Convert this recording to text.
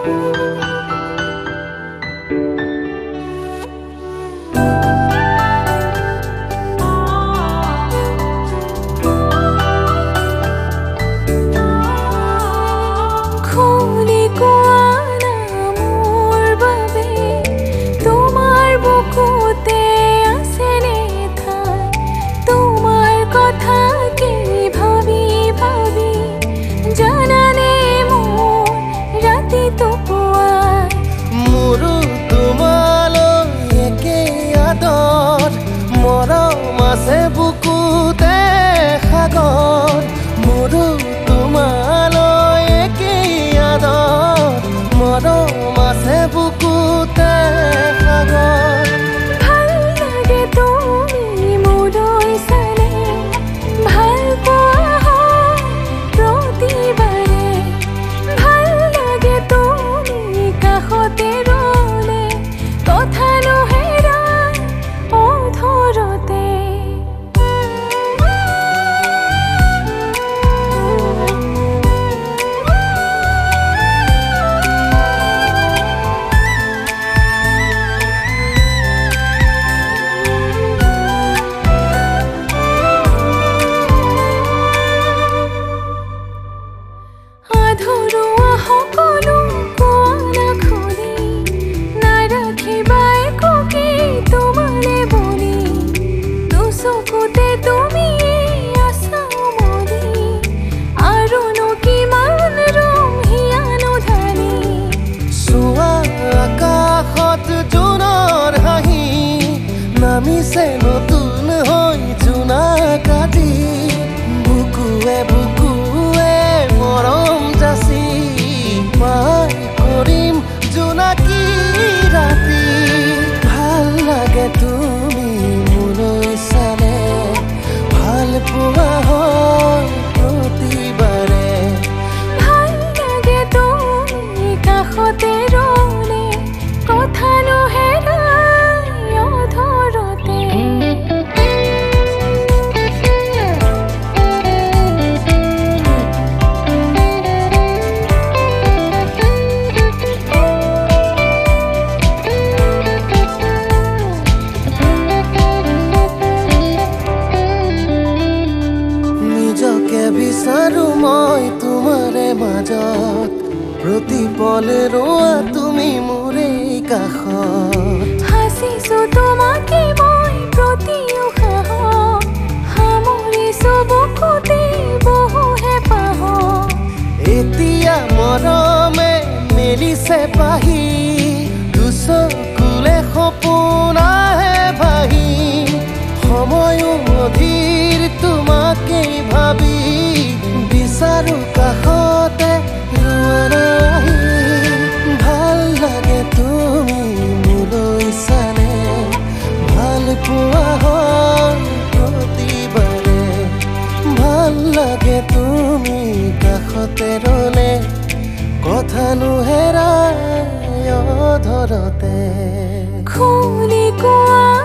নামিছে নতুন হৈ জোনাকাটি বুকুৱে বুকুৱে মৰম যাচি পাৰ কৰিম জোনাকী ৰাতি ভাল লাগে তুমি মোলৈ চালে ভাল পোৱা হয় প্ৰতিবাৰে ভাল লাগে তুমি কাষতে ৰ'লে কথা নুহেৰা বিচাৰো মই তোমাৰে মাজত প্ৰতি পলে ৰোৱা তুমি মোৰে কাষত হাসিছো তোমাকে মই প্ৰতি উশাহত সামৰিছো বুকুতে বহুহে পাহ এতিয়া মৰমে মেলিছে পাহি দুচকুলে সপোনাহে ভাহি সময়ো অধীৰ তোমাকে ভাবি বিচাৰো কাষতে ৰোৱা নাহি ভাল লাগে তুমি মোলৈ চালে ভাল পোৱা হয় প্ৰতিবাৰে ভাল লাগে তুমি কাষতে ৰ'লে কথা নুহেৰাই অধৰতে খুলি কোৱা